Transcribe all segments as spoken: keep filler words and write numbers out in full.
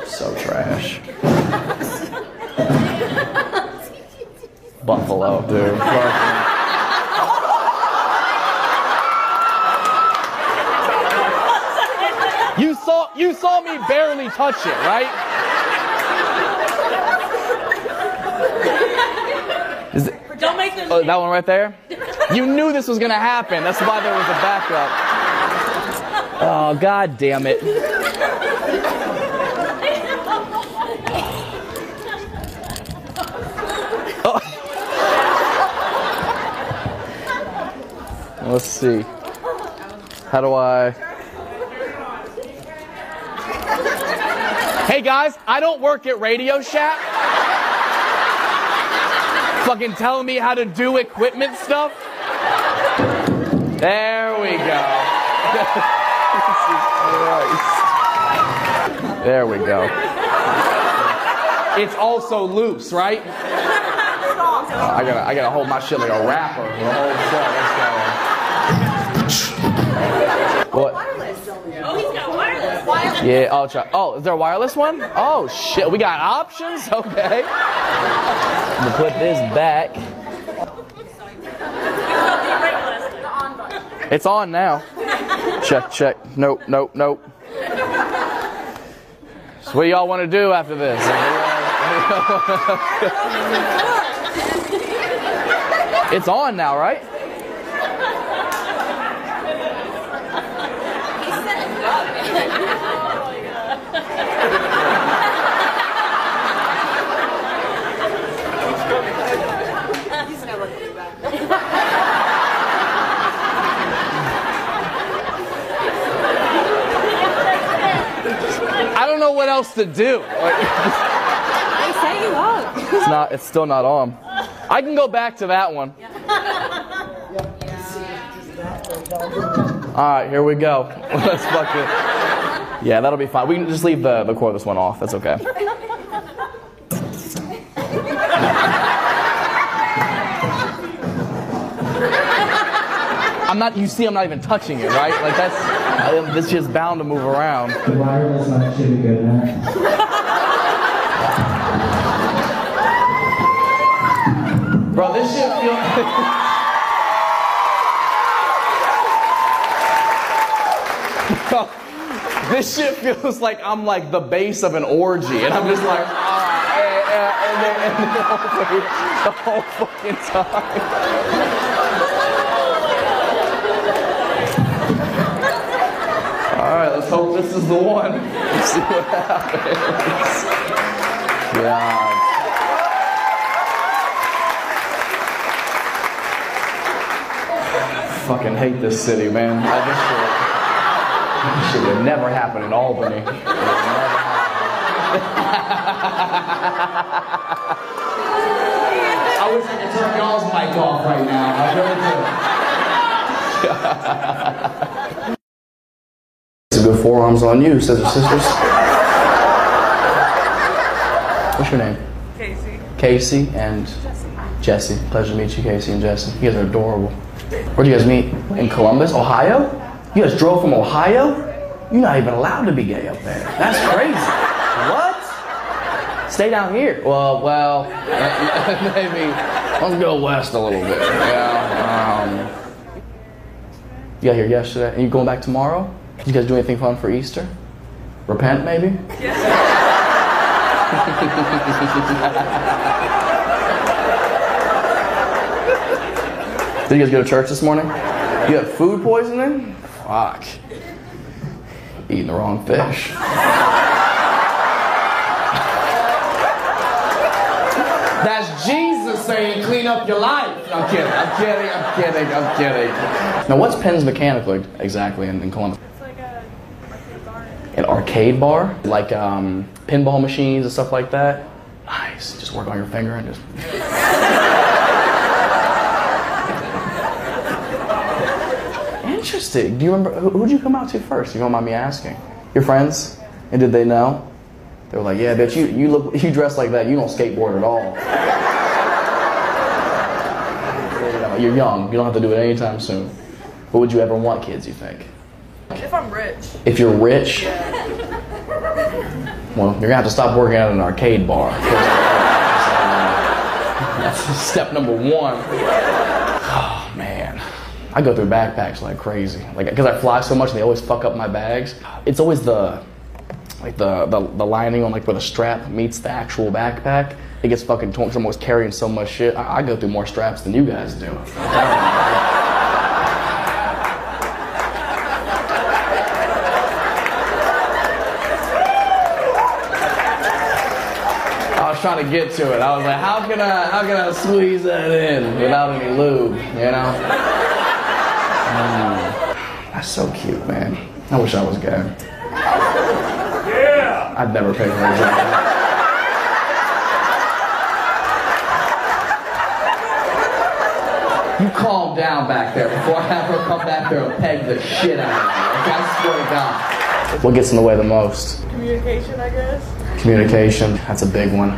So trash. Buffalo, dude. You saw, you saw me barely touch it, right? Is it, Don't make them. oh, that one right there? You knew this was gonna happen. That's why there was a backup. Oh, God damn it. Oh. Let's see. How do I... Hey guys, I don't work at Radio Shack. Fucking telling me how to do equipment stuff. There we go. There we go. It's also loose, right? Uh, I gotta, I gotta hold my shit like a rapper the whole show. Let's go. What? Oh, he's got wireless. wireless. Yeah, I'll try. Oh, is there a wireless one? Oh shit, we got options? Okay. I'm gonna put this back. It's on now. Check, check. Nope, nope, nope. So what do y'all want to do after this? It's on now, right? I don't know what else to do. Like, They set you up. it's not. It's still not on. I can go back to that one. All right, here we go. Let's fuck it. Yeah, that'll be fine. We can just leave the the cordless one off. That's okay. I'm not. You see, I'm not even touching it, right? Like that's. I, this shit's bound to move around. The wireless one should be good, man. Bro, this shit feels... Bro, this shit feels like I'm like the base of an orgy, and I'm just like, ah, and, and, then, and then the, whole fucking, the whole fucking time. All right, let's hope this is the one. Let's see what happens. God. Fucking hate this city, man. I just this shit would never happen in Albany. It would never happen. I wish I could turn y'all's mic off right now. I really do. It's a good forearms on you, says her sisters. What's your name? Casey. Casey and Jesse. Pleasure to meet you, Casey and Jesse. You guys are adorable. Where'd you guys meet? In Columbus, Ohio? You guys drove from Ohio? You're not even allowed to be gay up there. That's crazy. What? Stay down here. Well, well, maybe. Let's go west a little bit. Yeah. Um, you got here yesterday. And you going back tomorrow? You guys do anything fun for Easter? Repent, maybe? Yeah. Did you guys go to church this morning? You had food poisoning? Fuck. Eating the wrong fish. That's Jesus saying, clean up your life. I'm kidding, I'm kidding, I'm kidding, I'm kidding. Now, what's Penn's Mechanical exactly in, in Columbus? It's like a arcade bar. An arcade bar? Like um, pinball machines and stuff like that? Nice. Just work on your finger and just... Interesting. Do you remember, who, who'd you come out to first, if you don't mind me asking? Your friends? And did they know? They were like, yeah, bitch, you, you look, you dress like that, you don't skateboard at all. You know, you're young, you don't have to do it anytime soon. What would you ever want, kids, you think? If I'm rich. If you're rich? Yeah. Well, you're gonna have to stop working at an arcade bar. That's step number one. Oh man, I go through backpacks like crazy. Like, because I fly so much, and they always fuck up my bags. It's always the like the the, the lining on like where the strap meets the actual backpack. It gets fucking torn. I'm always carrying so much shit. I, I go through more straps than you guys do. I was trying to get to it. I was like, how can I, how can I squeeze that in without any lube, you know? Mm, that's so cute, man. I wish I was gay. Yeah! I'd never pay for that. You calm down back there before I have her come back there and peg the shit out of you. Like, I swear to God. What gets in the way the most? Communication, I guess. Communication, that's a big one.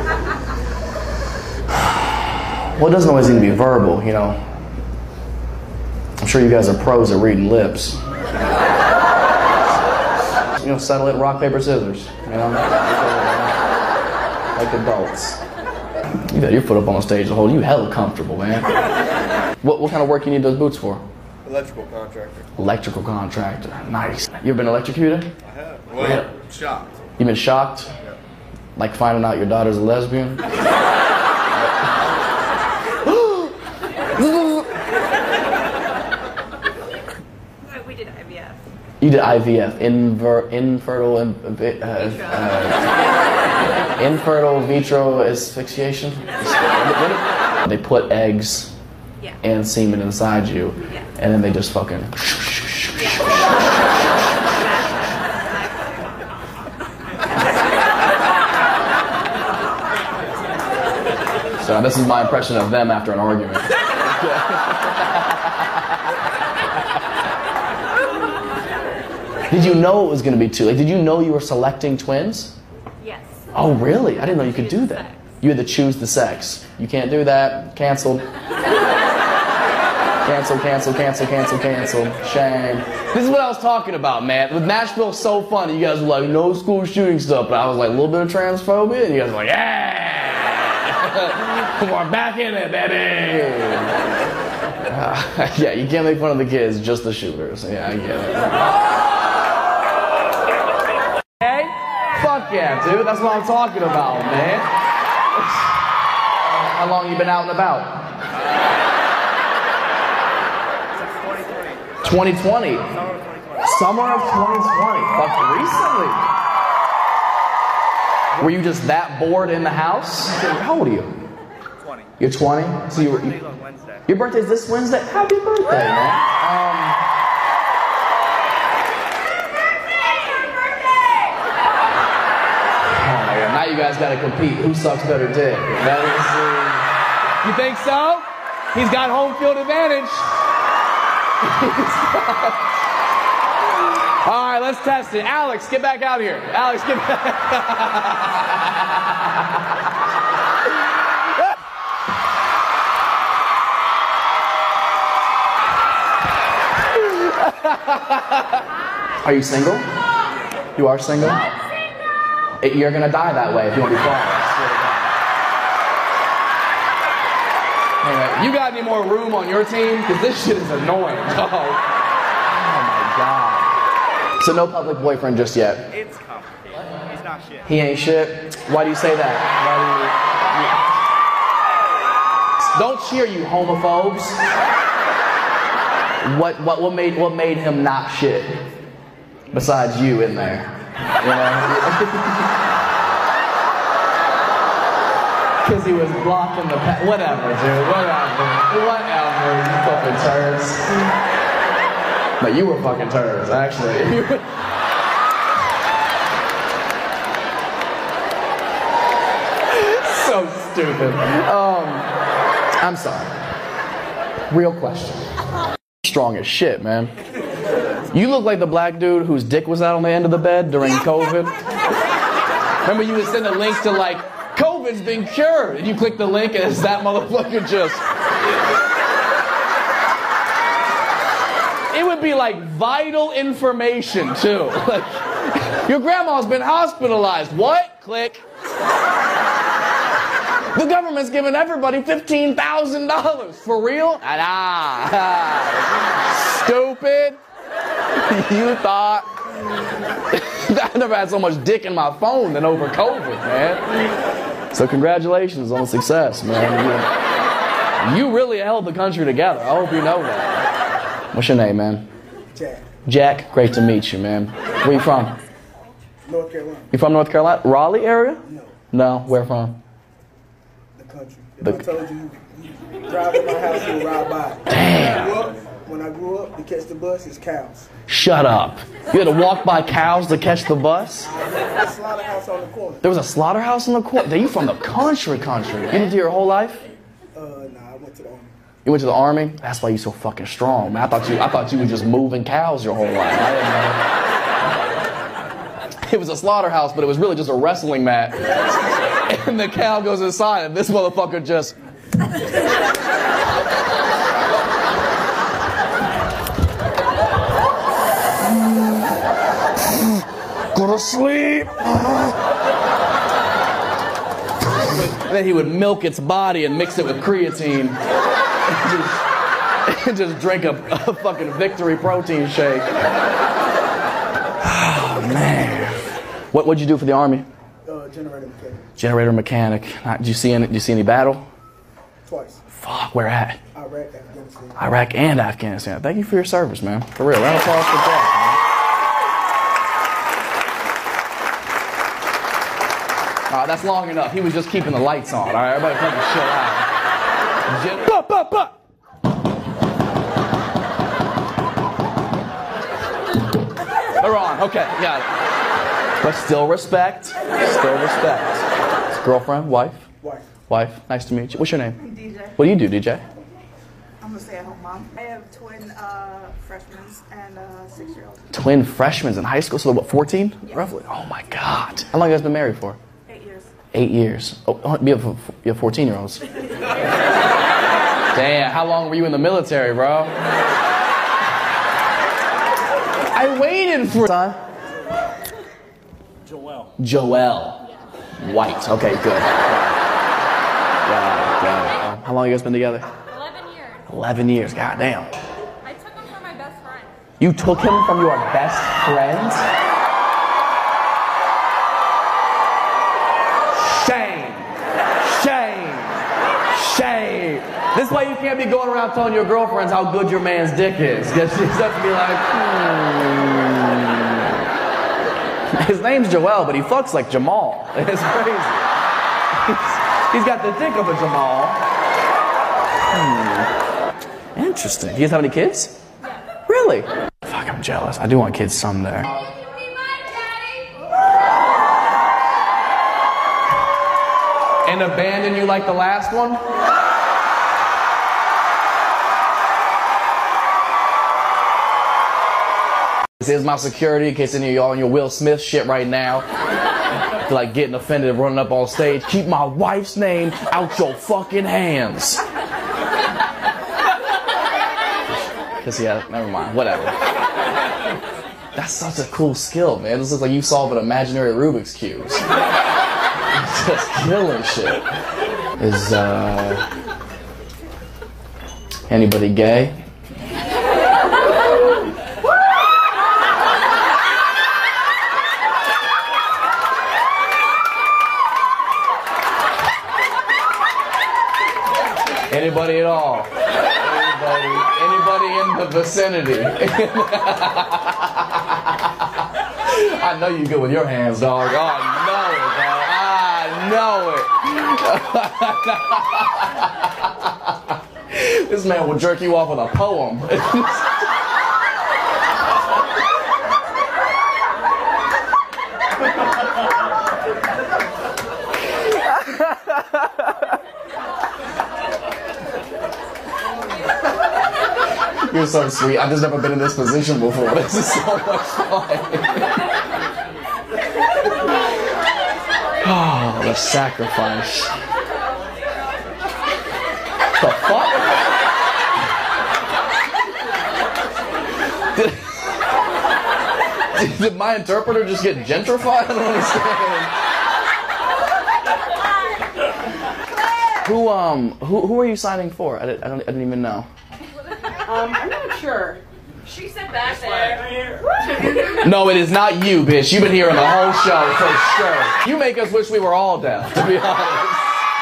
Well, it doesn't always need to be verbal, you know. I'm sure you guys are pros at reading lips. You know, settle it, rock, paper, scissors. You know? Like adults. You got your foot up on stage the whole, you hella comfortable, man. What, what kind of work you need those boots for? Electrical contractor. Electrical contractor, nice. You ever been electrocuted? I have. Well, yeah. Shocked. You've been shocked? Yeah. Like finding out your daughter's a lesbian? We did I V F. You did I V F, inver, infertile, uh, uh, infertile vitro asphyxiation. They put eggs Yeah. and semen inside you, Yeah. and then they just fucking. So this is my impression of them after an argument. Did you know it was going to be two? Like, did you know you were selecting twins? Yes. Oh, really? I didn't know you could do that. You had to choose the sex. You can't do that. Canceled. Cancel, cancel, cancel, cancel, cancel. Shame. This is what I was talking about, man. With Nashville, so funny. You guys were like, no school shooting stuff. But I was like, a little bit of transphobia. And you guys were like, yeah. Come on, back in it, baby. Uh, yeah, you can't make fun of the kids, just the shooters. Yeah, I get it. Hey? Fuck yeah, dude. That's what I'm talking about, man. How long you been out and about? twenty twenty. Summer of twenty twenty. Fuck, recently. Were you just that bored in the house? How old are you? twenty. You're twenty? So you were, you, on Wednesday. your birthday's this Wednesday? Happy birthday, man. Um, oh my God, now you guys gotta compete. Who sucks better dick? That is, uh, you think so? He's got home field advantage. All right, let's test it. Alex, get back out here. Alex, get back. Are you single? You are single? It, you're gonna die that way if you want to be quiet. Anyway, you got any more room on your team? Because this shit is annoying, dog. Oh my God. So no public boyfriend just yet? It's complicated. He's not shit. He ain't shit? Why do you say that? Why do you... Don't cheer, you homophobes. What, what, what, made, what made him not shit? Besides you in there. You know? Because he was blocking the pa- whatever, dude, whatever, whatever, you fucking turds. But you were fucking turds, actually. So stupid. Um, I'm sorry. Real question. Strong as shit, man. You look like the black dude whose dick was out on the end of the bed during COVID. Remember you would send a link to like, COVID's been cured. And you click the link and it's that motherfucker just... It would be like vital information too. Like, Your grandma's been hospitalized. What? Click. The government's giving everybody fifteen thousand dollars. For real? Ah, ah. Stupid. You thought. I never had so much dick in my phone than over COVID, man. So congratulations on the success, man. You, you really held the country together. I hope you know that. What's your name, man? Jack. Jack, great to meet you, man. Where you from? North Carolina. You from North Carolina? Raleigh area? No. No, where from? The country. If The- I told you, you drive to my house, you'll ride by. Damn. When I grew up, when I grew up, to catch the bus, it's cows. Shut up. You had to walk by cows to catch the bus? The slaughterhouse on the corner. There was a slaughterhouse in the corner? Damn, you from the country country. You lived here your whole life? Uh, nah, I went to the army. You went to the army? That's why you so fucking strong, man. I thought you I thought you were just moving cows your whole life. I didn't know. It was a slaughterhouse, but it was really just a wrestling mat. And the cow goes inside, and this motherfucker just... Go to sleep. And then he would milk its body and mix it with creatine. And just, and just drink a, a fucking Victory protein shake. Oh, man. What, what'd you do for the army? Uh, generator mechanic. Generator mechanic. Not, did you see any, did you see any battle? Twice. Fuck, where at? Iraq, Afghanistan. Iraq and Afghanistan. Thank you for your service, man. For real. Round of applause for Jack, man. Uh, that's long enough. He was just keeping the lights on. All right, everybody come and chill out. Gen- buh, buh, buh. They're on. Okay, got it. But still respect. Still respect. Girlfriend, wife, Wife. wife. Nice to meet you. What's your name? D J. What do you do, D J? I'm a stay-at-home mom. I have twin uh, freshmen and a six-year-old. Twin freshmen in high school. So what, fourteen? Yeah. Roughly. Oh my God. How long have you guys been married for? Eight years. Eight years. Oh, you have, you have fourteen-year-olds. Damn, how long were you in the military, bro? I waited for... Son? Joel. Joel. White. Okay, good. Got it, got it. Um, how long have you guys been together? eleven years. Eleven years. God damn. I took him from my best friend. You took him from your best friend? Shame. Shame. Shame. This is why you can't be going around telling your girlfriends how good your man's dick is. Because you have to be like, hmm. His name's Joel, but he fucks like Jamal. It's crazy. He's, he's got the dick of a Jamal. Hmm. Interesting. Do you guys have any kids? Yeah. Really? Fuck, I'm jealous. I do want kids someday. And abandon you like the last one? This is my security in case any of y'all on your Will Smith shit right now. Feel like getting offended running up on stage. Keep my wife's name out your fucking hands. Cause yeah, never mind. Whatever. That's such a cool skill, man. This looks like you solve an imaginary Rubik's Cube. Just killing shit. Is uh anybody gay? Anybody at all? Anybody, anybody in the vicinity? I know you good with your hands, dog. Oh, I know it, dog. I know it. This man will jerk you off with a poem. You're so sweet. I've just never been in this position before. This is so much fun. Oh, the sacrifice. The fuck? Did, Did my interpreter just get gentrified? I don't understand. Who um who who are you signing for? I didn't I, don't, I didn't even know. Um, I'm not sure. She said back there. No, it is not you, bitch. You've been hearing the whole show for sure. You make us wish we were all deaf, to be honest.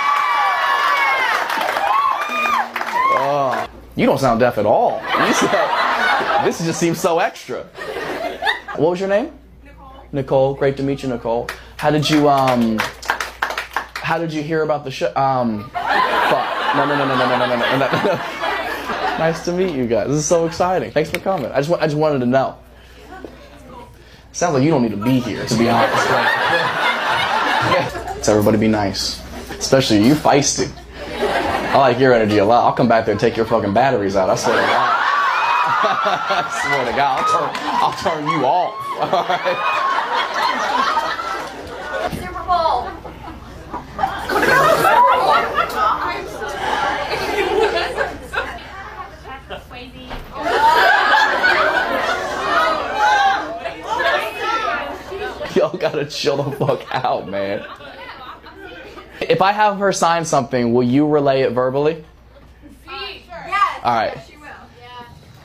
Oh, you don't sound deaf at all. You sound, this just seems so extra. What was your name? Nicole. Nicole. Great to meet you, Nicole. How did you um? How did you hear about the show? Um, fuck. No, no, no, no, no, no, no, no, no, no, no. Nice to meet you guys. This is so exciting. Thanks for coming. I just, I just wanted to know. Sounds like you don't need to be here, to be honest. So everybody be nice. Especially you, feisty. I like your energy a lot. I'll come back there and take your fucking batteries out. I swear to God. I swear to God. I'll turn, I'll turn you off. All right? Super Bowl. Y'all gotta chill the fuck out, man. If I have her sign something, will you relay it verbally? Yes. All right. She will. Yeah.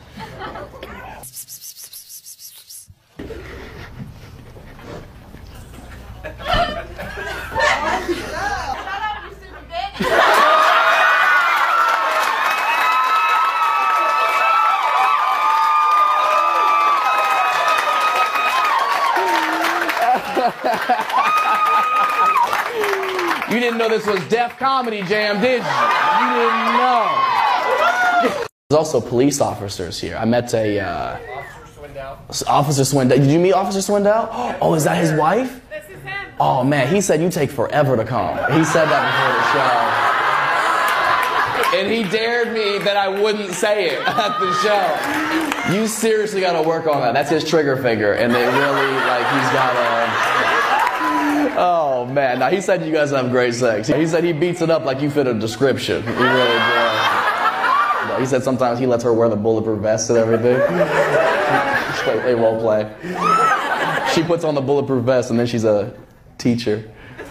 You didn't know this was Def Comedy Jam, did you? You didn't know. There's also police officers here. I met a uh, Officer Swindell. Did you meet Officer Swindell? Oh, is that his wife? This is him. Oh man, he said you take forever to come. He said that before the show. And he dared me that I wouldn't say it at the show. You seriously gotta work on that. That's his trigger finger. And it really, like, he's gotta... Oh man, now he said you guys have great sex. He said he beats it up like you fit a description. He really does. No, he said sometimes he lets her wear the bulletproof vest and everything. They, they role play. She puts on the bulletproof vest and then she's a teacher.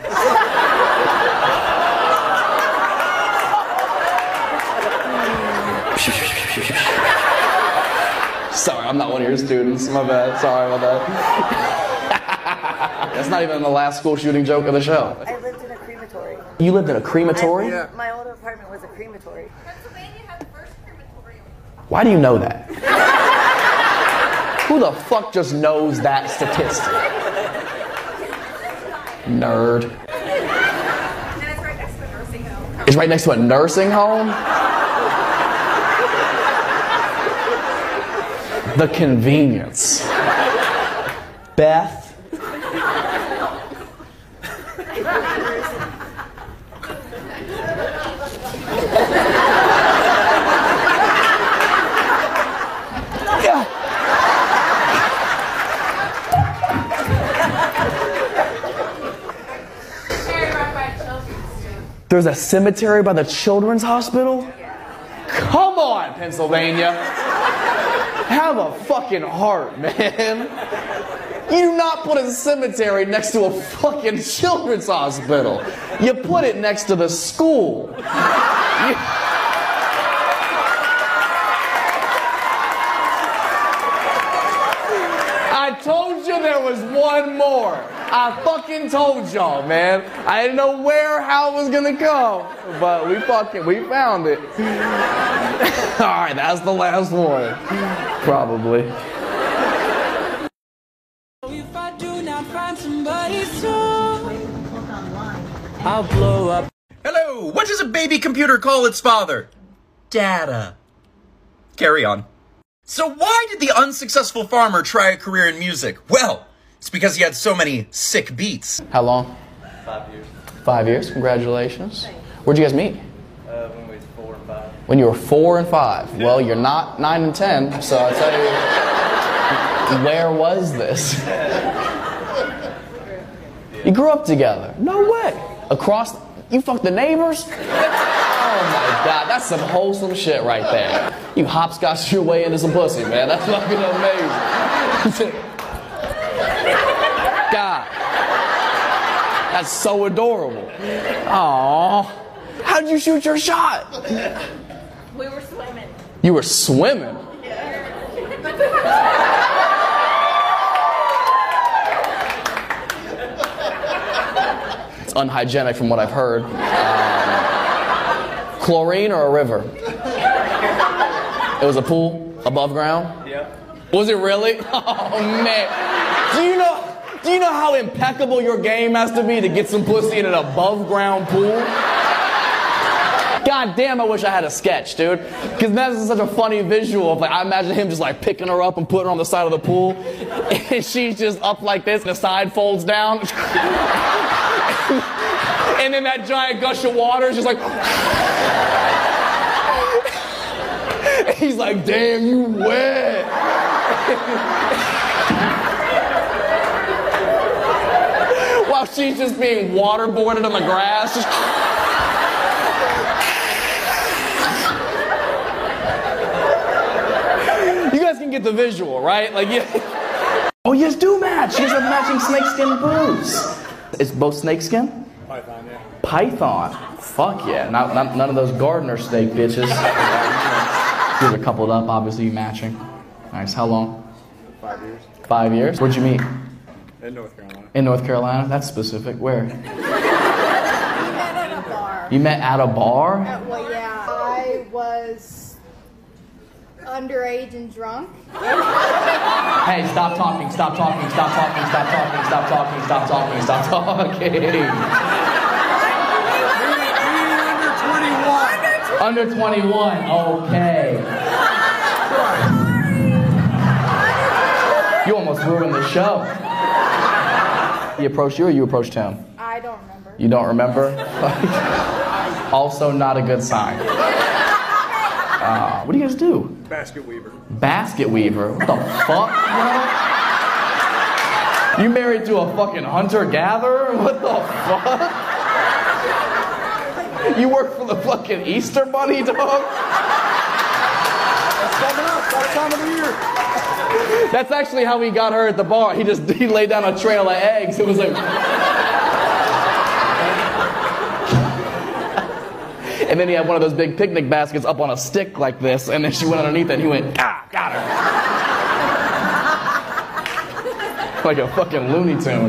Sorry, I'm not one of your students. My bad. Sorry about that. That's not even the last school shooting joke of the show. I lived in a crematory. You lived in a crematory? I, my old apartment was a crematory. Pennsylvania had the first crematorium. Why do you know that? Who the fuck just knows that statistic? Nerd. And it's right next to the nursing home. It's right next to a nursing home? The convenience. Beth. There's a cemetery by the Children's Hospital? Come on, Pennsylvania. Have a fucking heart, man. You do not put a cemetery next to a fucking children's hospital. You put it next to the school. You... I told you there was one more. I fucking told y'all, man. I didn't know where, how it was gonna go, but we fucking, we found it. All right, that's the last one, probably. If I do not find somebody soon, I'll blow up. Hello, what does a baby computer call its father? Data. Carry on. So why did the unsuccessful farmer try a career in music? Well, it's because he had so many sick beats. How long? Five years. Five years, congratulations. Where'd you guys meet? Uh, when we was four and five. When you were four and five. Well, you're not nine and ten, so I'll tell you, where was this? You grew up together. No way. Across, you fucked the neighbors? Oh my God, that's some wholesome shit right there. You hopscotched your way into some pussy, man. That's fucking amazing. That's so adorable. Aww. How'd you shoot your shot? We were swimming. You were swimming? It's unhygienic from what I've heard. Um, chlorine or a river? It was a pool above ground? Yeah. Was it really? Oh man. Do you know do you know how impeccable your game has to be to get some pussy in an above ground pool? God damn, I wish I had a sketch, dude. Because that's such a funny visual of like, I imagine him just like picking her up and putting her on the side of the pool. And she's just up like this and the side folds down. And then that giant gush of water is just like. He's like, damn, you wet. While she's just being waterboarded on the grass. Just you guys can get the visual, right? Like, yeah. Oh, yes, do match. You guys have matching snakeskin boots. It's both snakeskin? Python, yeah. Python. Fuck yeah. Not, not, none of those gardener snake bitches. You guys are coupled up, obviously matching. Nice. How long? Five years. Five years. Where'd you meet? In North Carolina. In North Carolina? That's specific. Where? We met at a bar. You met at a bar? Uh, well, yeah. I was underage and drunk. Hey, stop talking, stop talking, stop talking, stop talking, stop talking, stop talking, stop talking. Under twenty-one, okay. You almost ruined the show. He approached you or you approached him? I don't remember. You don't remember? Also not a good sign. Uh, what do you guys do? Basket weaver. Basket weaver? What the fuck, bro? You married to a fucking hunter-gatherer? What the fuck? You work for the fucking Easter Bunny, dog? That's coming up. That time of the year. That's actually how he got her at the bar. He just he laid down a trail of eggs. It was like... And then he had one of those big picnic baskets up on a stick like this, and then she went underneath it and he went, ah, got her. Like a fucking Looney Tune.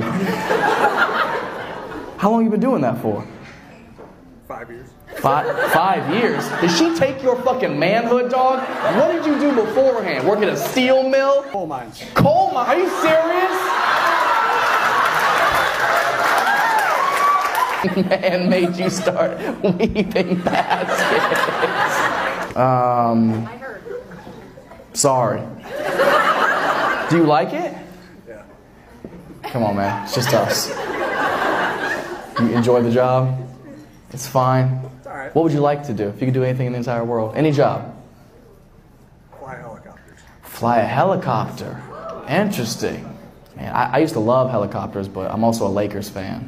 How long you been doing that for? Five years. Five, five years? Did she take your fucking manhood, dog? What did you do beforehand? Work at a steel mill? Coal mines. Coal mine? Are you serious? Man made you start weaving baskets. Um, I heard. sorry. Do you like it? Yeah. Come on, man. It's just us. You enjoy the job? It's fine. It's all right. What would you like to do if you could do anything in the entire world? Any job? Fly helicopters. Fly a helicopter. Interesting. Man, I, I used to love helicopters, but I'm also a Lakers fan.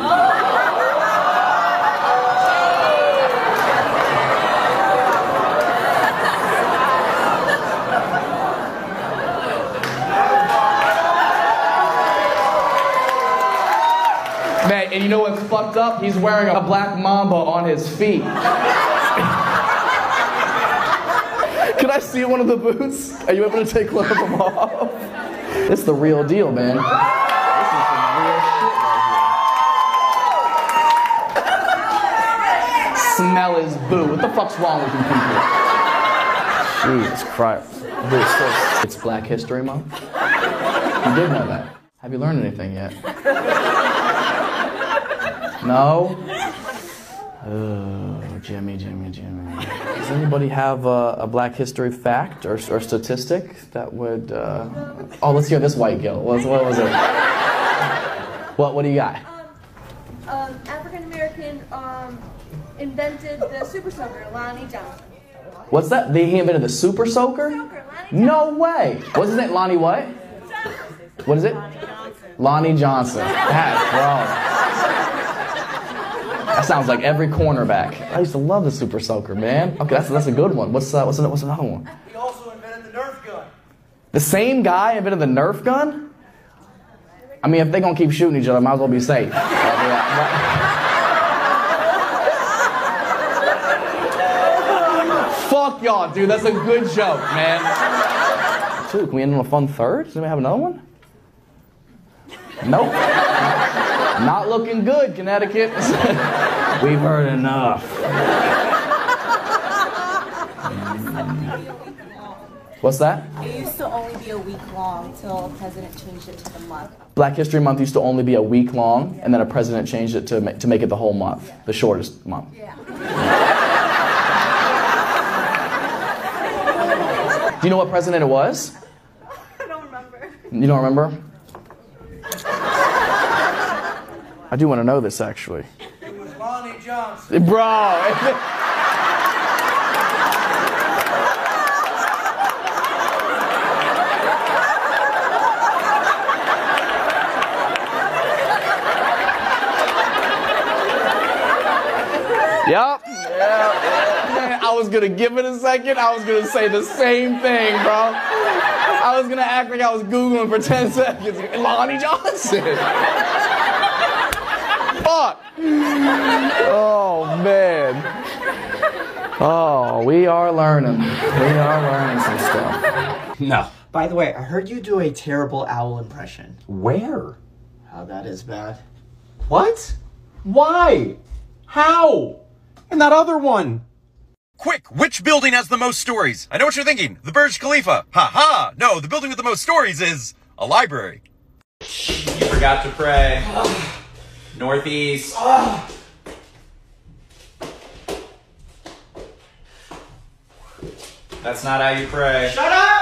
Man, and you know what's fucked up? He's wearing a black mamba on his feet. Can I see one of the boots? Are you able to take one of them off? This is the real deal, man. This is some real shit right here. Smell his boo. What the fuck's wrong with you people? Jesus Christ. It's Black History Month. You did know that. Have you learned anything yet? No? Oh, Jimmy, Jimmy, Jimmy. Does anybody have a, a Black History fact or, or statistic that would... Uh... Oh, let's hear this white girl. What, what was it? What, what do you got? Um, um, African American um, invented the Super Soaker, Lonnie Johnson. What's that? They, he invented the Super Soaker? Soaker, Lonnie No way. What's his name? Lonnie what? What is it? Lonnie Johnson. That, bro. That sounds like every cornerback. I used to love the Super Soaker, man. Okay, that's that's a good one. What's uh, what's, what's another one? He also invented the Nerf gun. The same guy invented the Nerf gun? I mean, if they're gonna keep shooting each other, might as well be safe. Fuck y'all, dude. That's a good joke, man. Two, can we end on a fun third? Does anybody have another one? Nope. Not looking good, Connecticut. We've heard enough. What's that? It used to only be a week long till the president changed it to the month. Black History Month used to only be a week long, and then a president changed it to, ma- to make it the whole month, yeah. The shortest month. Yeah. Do you know what president it was? I don't remember. You don't remember? I do want to know this, actually. It was Lonnie Johnson. Bro. Yep. Yep. I was gonna give it a second. I was gonna say the same thing, bro. I was gonna act like I was Googling for ten seconds. Lonnie Johnson. Fuck. Oh man. Oh, we are learning. We are learning some stuff. No. By the way, I heard you do a terrible owl impression. Where? Oh, that is bad. What? Why? How? And that other one. Quick, which building has the most stories? I know what you're thinking. The Burj Khalifa. Ha ha. No, the building with the most stories is a library. You forgot to pray. Northeast. That's not how you pray. Shut up!